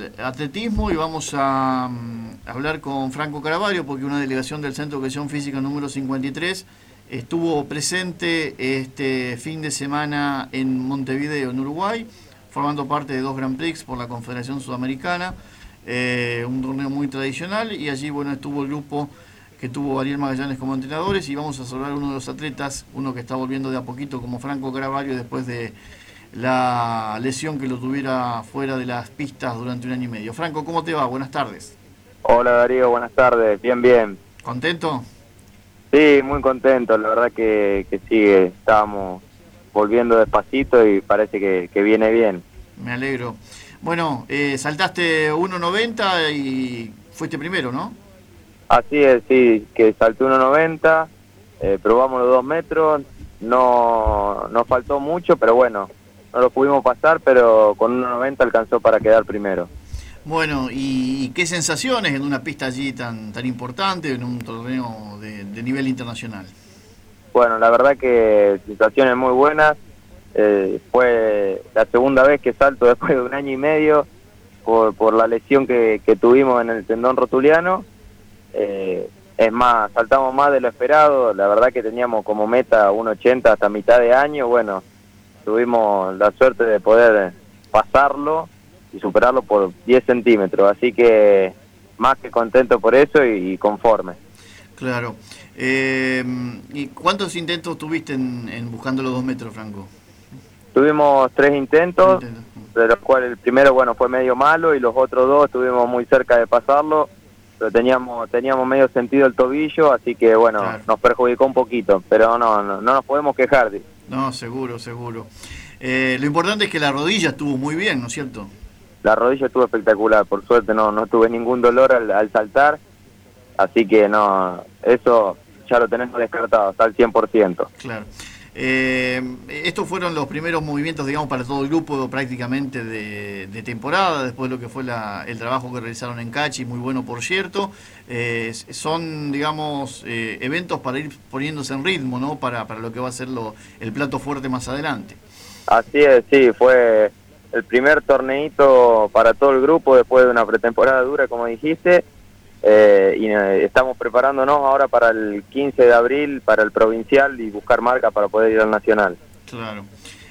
atletismo y vamos a hablar con Franco Caravaggio porque una delegación del Centro de Educación Física número 53 estuvo presente este fin de semana en Montevideo, en Uruguay, formando parte de 2 Grand Prix por la Confederación Sudamericana, un torneo muy tradicional, y allí estuvo el grupo que tuvo Ariel Magallanes como entrenadores, y vamos a saludar a uno de los atletas, uno que está volviendo de a poquito como Franco Caravaggio después de la lesión que lo tuviera fuera de las pistas durante 1 año y medio. Franco, ¿cómo te va? Buenas tardes. Hola Darío, buenas tardes, bien. ¿Contento? Sí, muy contento, la verdad que sí, estábamos volviendo despacito y parece que viene bien. Me alegro. Bueno, saltaste 1.90 y fuiste primero, ¿no? Así es, sí, que salté 1.90, probamos los 2 metros, no nos faltó mucho, pero bueno, no lo pudimos pasar, pero con 1.90 alcanzó para quedar primero. Bueno, ¿y qué sensaciones en una pista allí tan importante, en un torneo de nivel internacional? Bueno, la verdad que situaciones muy buenas. Fue la segunda vez que salto después de 1 año y medio por la lesión que tuvimos en el tendón rotuliano. Es más, saltamos más de lo esperado. La verdad que teníamos como meta 1.80 hasta mitad de año. Bueno, tuvimos la suerte de poder pasarlo y superarlo por 10 centímetros, así que más que contento por eso y conforme. Claro. ¿Y cuántos intentos tuviste en buscando los 2 metros, Franco? Tuvimos 3 intentos, de los cuales el primero fue medio malo y los otros 2 estuvimos muy cerca de pasarlo, pero teníamos medio sentido el tobillo, así que claro, nos perjudicó un poquito, pero no nos podemos quejar. No, seguro. Lo importante es que la rodilla estuvo muy bien, ¿no es cierto? La rodilla estuvo espectacular, por suerte no tuve ningún dolor al saltar, así que no, eso ya lo tenemos descartado, está al 100%. Claro. Estos fueron los primeros movimientos, digamos, para todo el grupo prácticamente de temporada, después de lo que fue el trabajo que realizaron en Cachi, muy bueno por cierto. Son, digamos, eventos para ir poniéndose en ritmo, ¿no? Para lo que va a ser el plato fuerte más adelante. Así es, sí, fue el primer torneito para todo el grupo después de una pretemporada dura, como dijiste, y estamos preparándonos ahora para el 15 de abril, para el provincial y buscar marca para poder ir al nacional. Claro.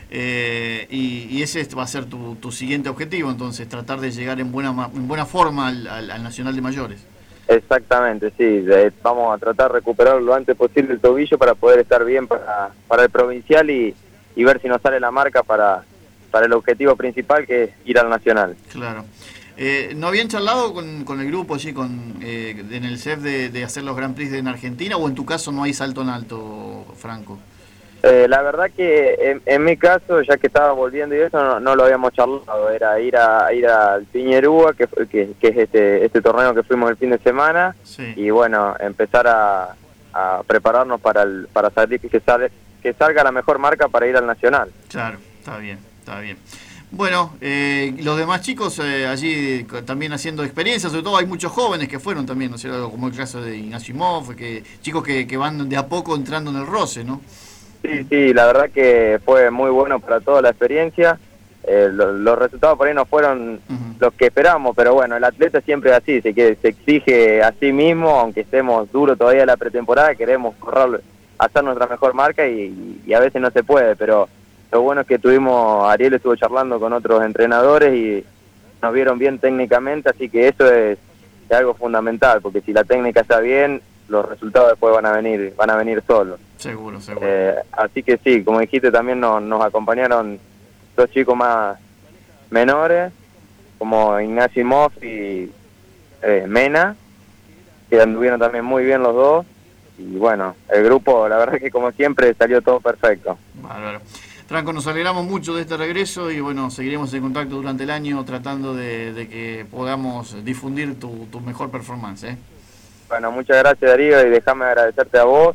Y ese va a ser tu siguiente objetivo, entonces, tratar de llegar en buena forma al nacional de mayores. Exactamente, sí, vamos a tratar de recuperar lo antes posible el tobillo para poder estar bien para el provincial y ver si nos sale la marca para el objetivo principal, que es ir al nacional. Claro. ¿No habían charlado con el grupo allí en el CEF de hacer los Grand Prix en Argentina, o en tu caso no hay salto en alto, Franco? La verdad que en mi caso, ya que estaba volviendo y eso, no lo habíamos charlado, era ir al Piñerúa, que es este torneo que fuimos el fin de semana, sí. Y empezar a prepararnos para salir, que salga la mejor marca para ir al nacional. Claro, está bien. Bueno, los demás chicos allí también haciendo experiencias, sobre todo hay muchos jóvenes que fueron también, ¿no es cierto? Como el caso de Ignasimov, chicos que van de a poco entrando en el roce, ¿no? Sí, la verdad que fue muy bueno para toda la experiencia. Los resultados por ahí no fueron los que esperábamos, pero bueno, el atleta siempre es así, se exige a sí mismo, aunque estemos duros todavía la pretemporada, queremos hacer nuestra mejor marca y a veces no se puede, pero lo bueno es que Ariel estuvo charlando con otros entrenadores y nos vieron bien técnicamente, así que eso es algo fundamental, porque si la técnica está bien, los resultados después van a venir solos. Seguro. Así que sí, como dijiste, también nos acompañaron 2 chicos más menores, como Ignasimov y Mena, que anduvieron también muy bien los dos, y bueno, el grupo, la verdad que como siempre salió todo perfecto. Bárbaro. Franco, nos alegramos mucho de este regreso y seguiremos en contacto durante el año tratando de que podamos difundir tu mejor performance, ¿eh? Bueno, muchas gracias Darío, y déjame agradecerte a vos,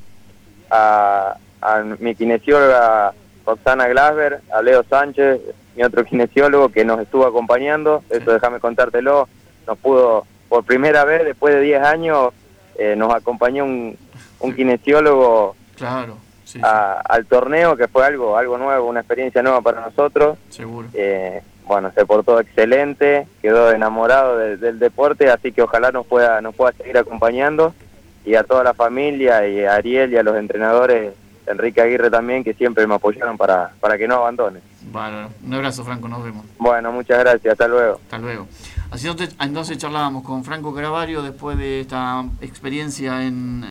a mi kinesióloga Roxana Glasber, a Leo Sánchez, mi otro kinesiólogo que nos estuvo acompañando, sí. Eso déjame contártelo, nos pudo, por primera vez después de 10 años, nos acompañó un kinesiólogo. Claro. Sí. Al torneo, que fue algo nuevo, una experiencia nueva para nosotros. Seguro. bueno, se portó excelente, quedó enamorado del deporte, así que ojalá nos pueda seguir acompañando, y a toda la familia, y a Ariel y a los entrenadores, Enrique Aguirre también, que siempre me apoyaron para que no abandone. Bárbaro. Un abrazo, Franco, nos vemos. Bueno, muchas gracias, hasta luego. Hasta luego. Así entonces charlábamos con Franco Caravario después de esta experiencia en